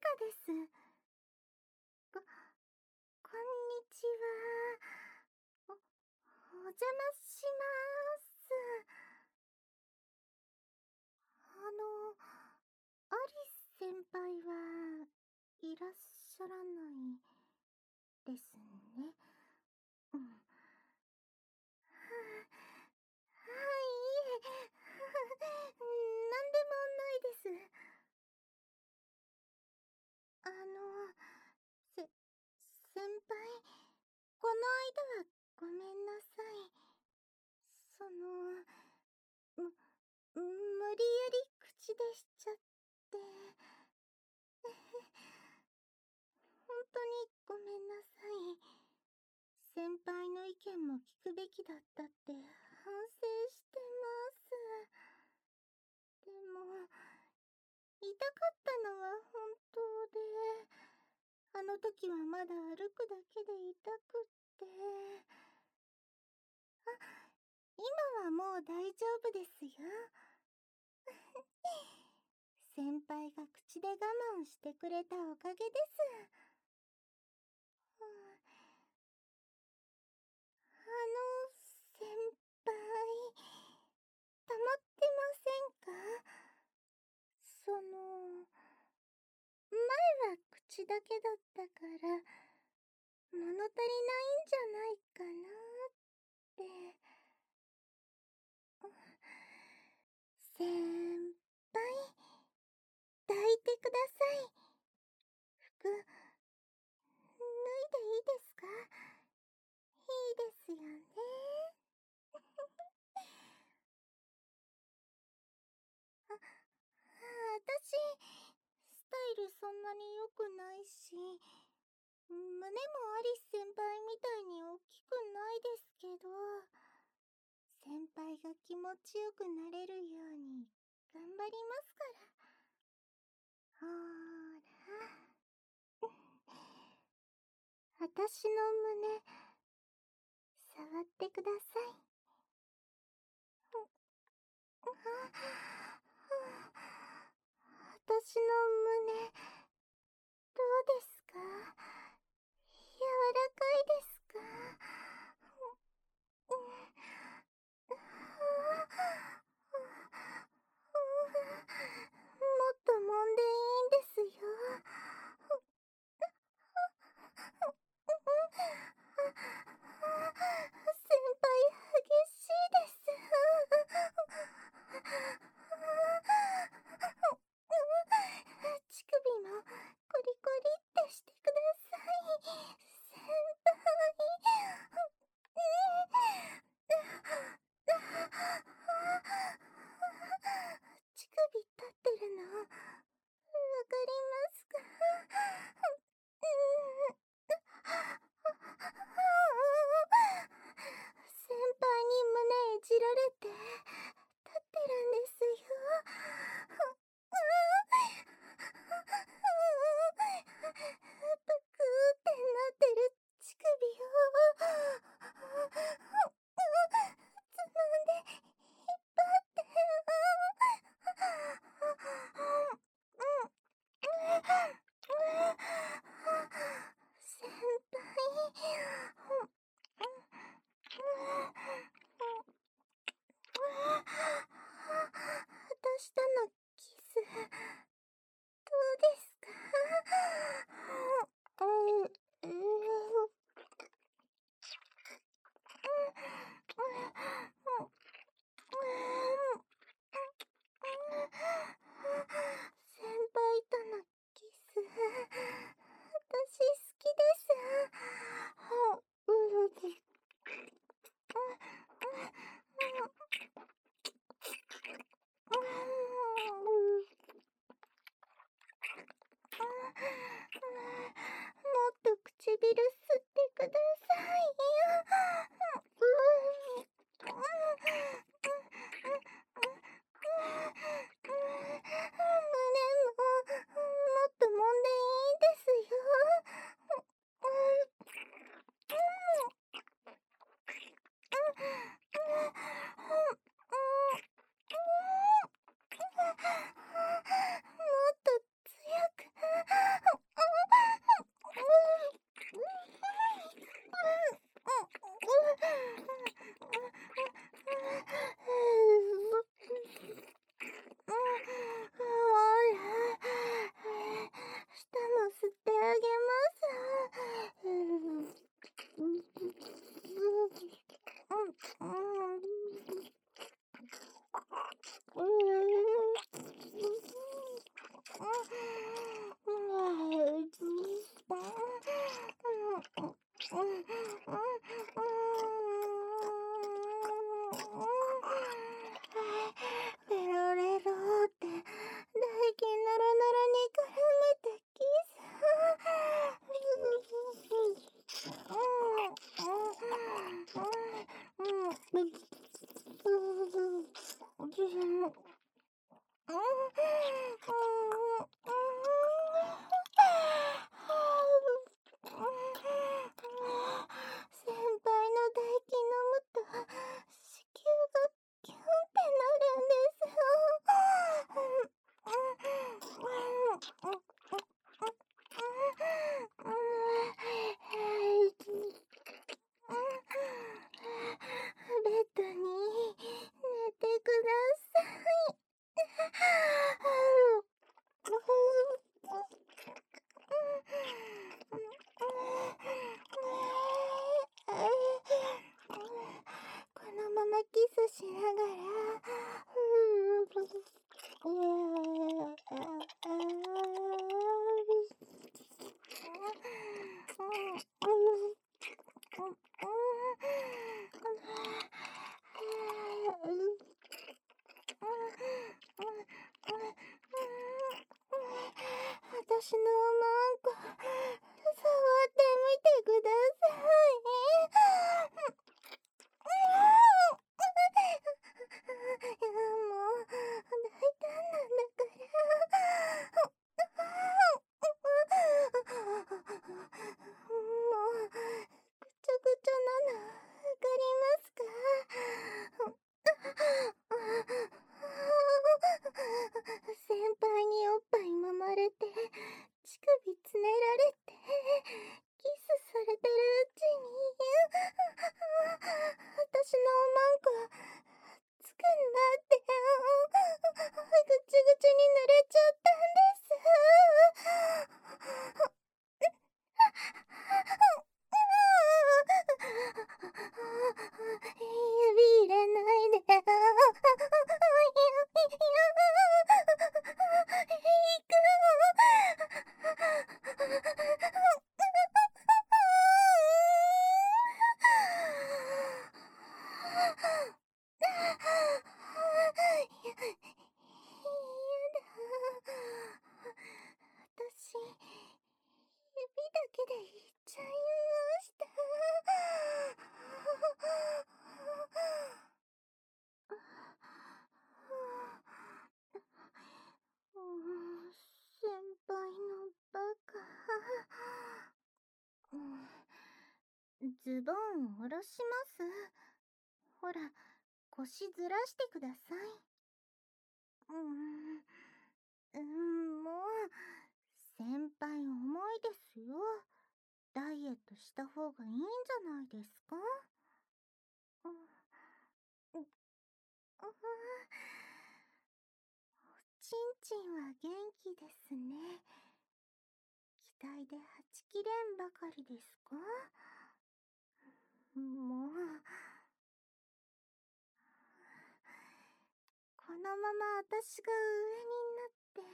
です。こんにちは。お邪魔します。アリス先輩はいらっしゃらないですね。うん。はい、いえ、なんでもないです。せ、先輩、この間はごめんなさい。む、無理やり口でしちゃって。本当にごめんなさい。先輩の意見も聞くべきだったって反省してます。でも、痛かったのは本当で、あの時はまだ歩くだけで痛くって。今はもう大丈夫ですよ。先輩が口で我慢してくれたおかげです。うん、先輩、溜まってませんか？前は口だけだったから、物足りないんじゃないかなって。先輩、抱いてください。服、脱いでいいですか？いいですよね。私、スタイルそんなに良くないし、胸もアリス先輩みたいに大きくないですけど、先輩が気持ちよくなれるように頑張りますから。ほーら。私の胸、触ってください。私の胸、どうですか？柔らかいですか？もっと揉んでいいんですよ。先輩、激しいです。乳首もコリコリってしてください。先輩。乳首立ってるの、わかりますか？先輩に胸いじられて、立ってるんですよ。ぷくーってなってる乳首を、つまんで、引っ張って、先輩。 ちに濡れちゃったんです。指入れないで。私、指だけで言っちゃいました。先輩のバカ。ズボン下ろします。ほら、腰ずらしてください。もう、先輩重いですよ。ダイエットした方がいいんじゃないですか？ちんちんは元気ですね。期待ではちきれんばかりですか？もう、このまま私が上になって、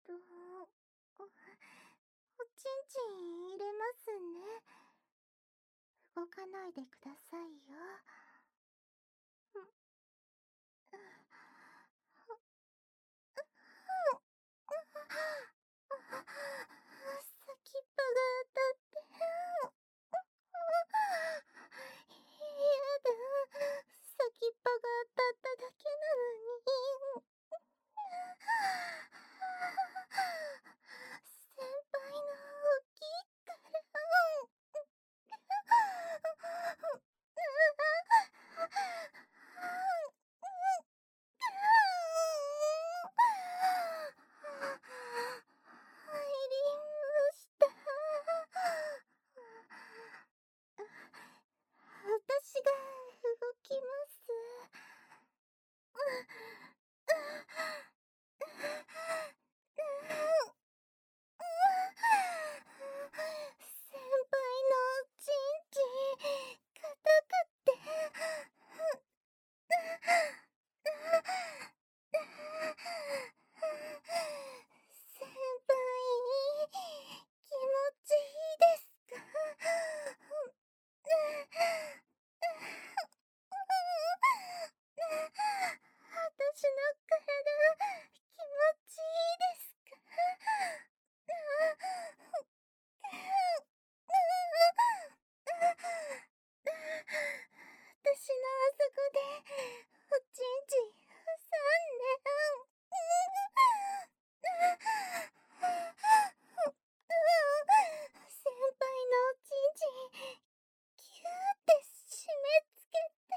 おちんちん入れますね。動かないでくださいよ。先っぽが当たって。やだ。先っぽが当たっただけなのに。先輩の大きいから。入りました。私が動きます。先輩のちんちん、硬くって。先輩、気持ちいいですか？私の体、気持ちいいですか？私のあそこで、おちんちん挟んで。先輩のおちんちん、キューって締め付けて。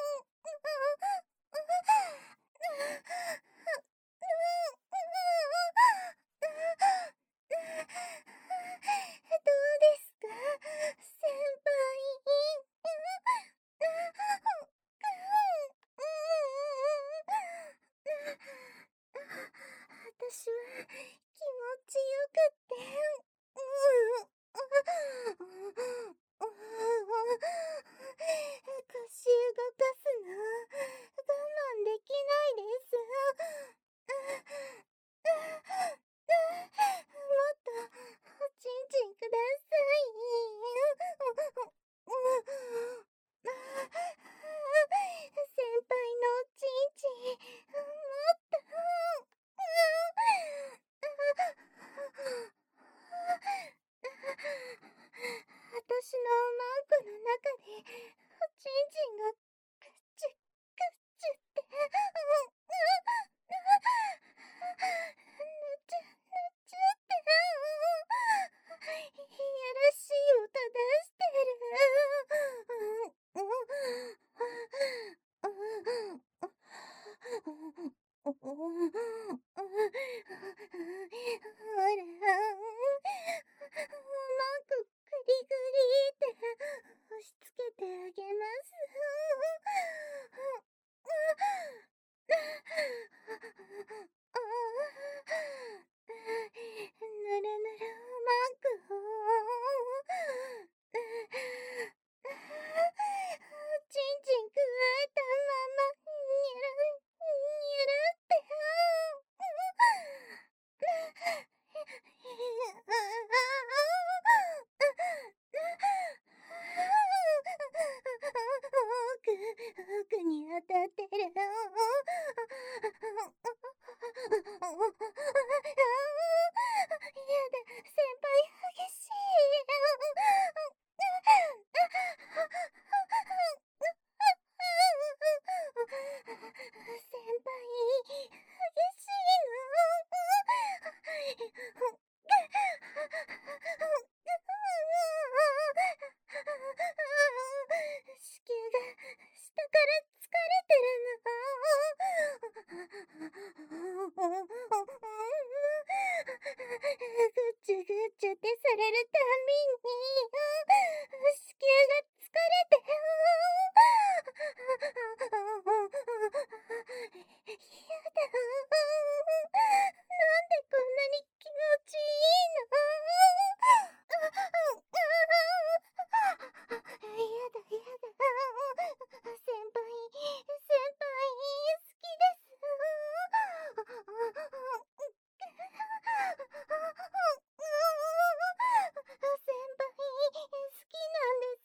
どうですか、先輩。 ってる。やだ、先輩激しい。先輩、激しいの。子宮が下から疲れてるの。ぐっちゅぐっちゅってされるたんびに、子宮が疲れて。やだ。なんでこんなに気持ちいいの。やだやだ。先輩、先輩、好きです。先輩、好きなんです。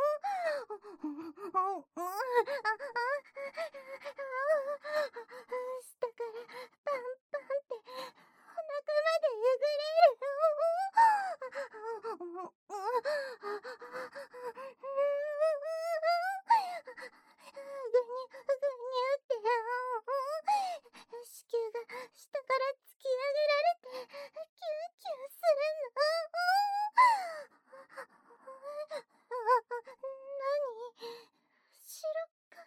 下からパンパンってお腹までえぐれる。ぐにゅぐにゅって子宮が下から突き上げられてキュンキュンするの。何？後ろから。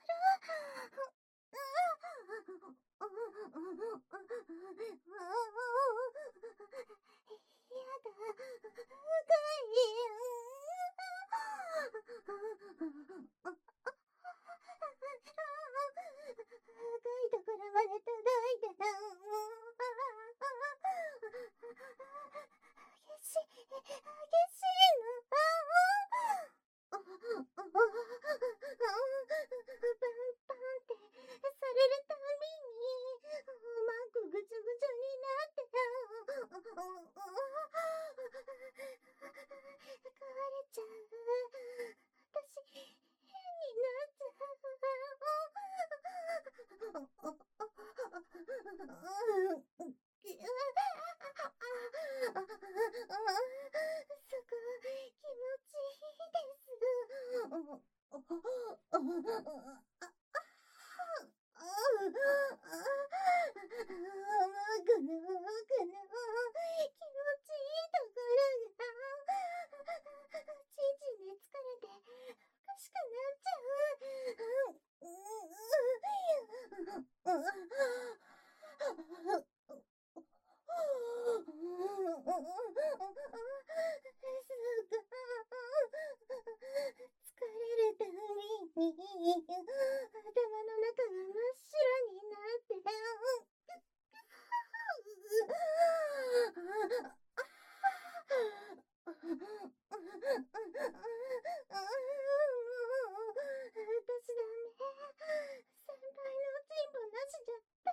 やだ、深い。高いところまで届いてた。激しいの。パンパンってされるたびに、マックぐちゅぐちゅになって。壊れちゃう。私、変になっちゃう。すごい気持ちいいです。ぐぬぐぬ気持ちいいところがちんちんで疲れておかしくなっちゃう。疲れるたびに頭の中が真っ白になって。私ダメ。先輩のチンポなしじゃダ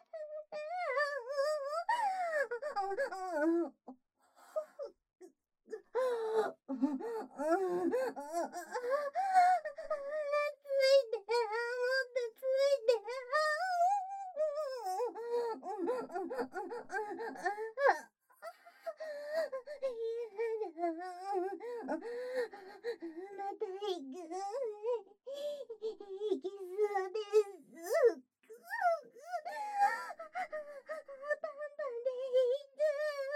メ。ついて、もっとついて。やだ。また行く。行きそうです。パンパンで行く。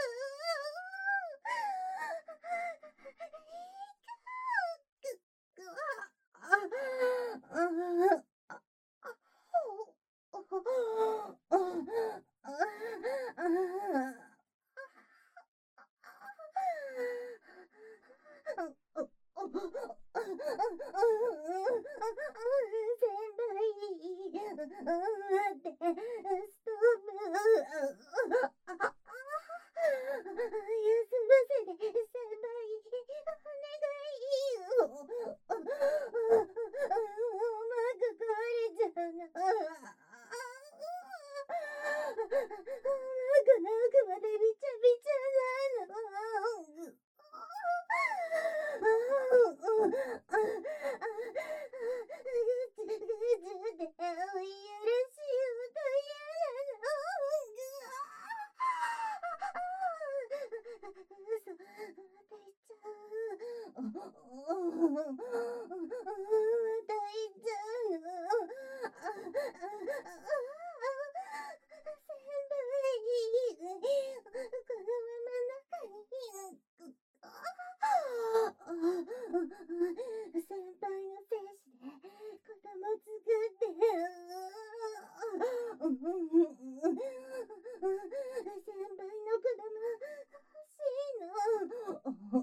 待って、ストーブ。休ませて、先輩。お願い。マーク壊れちゃうの。マークの奥までびちゃびちゃなの。ぐちゅぐちゅでおい先輩の精子で子供作って、先輩の子供欲しいの。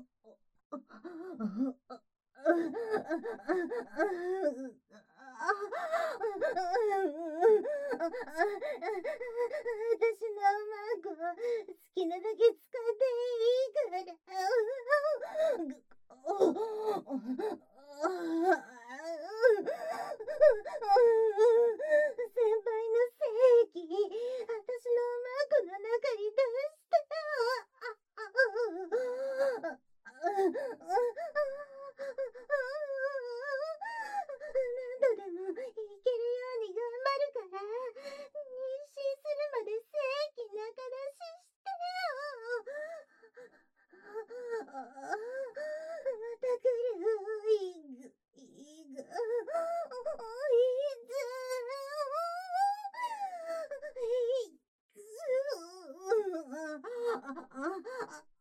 私の孫、好きなだけ使っていいから。先輩の正義、私の孫の中に出して。何度でもいけるように頑張るから、妊娠するまで正規仲出ししてよ。また来る。いぐ、いず。